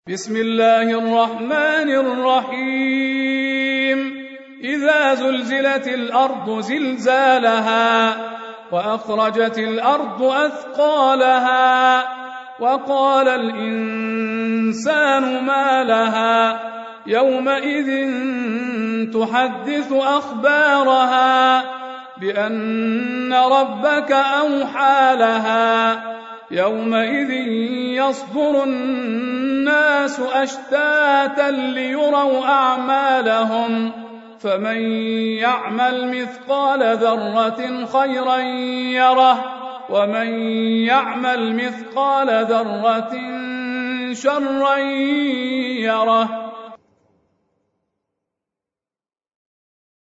بسم الله الرحمن الرحيم إذا زلزلت الأرض زلزالها وأخرجت الأرض أثقالها وقال الإنسان ما لها يومئذ تحدث أخبارها بأن ربك أوحى لها يومئذ يصدر الناس أشتاتا ليروا أعمالهم فمن يعمل مثقال ذرة خيرا يره ومن يعمل مثقال ذرة شرا يره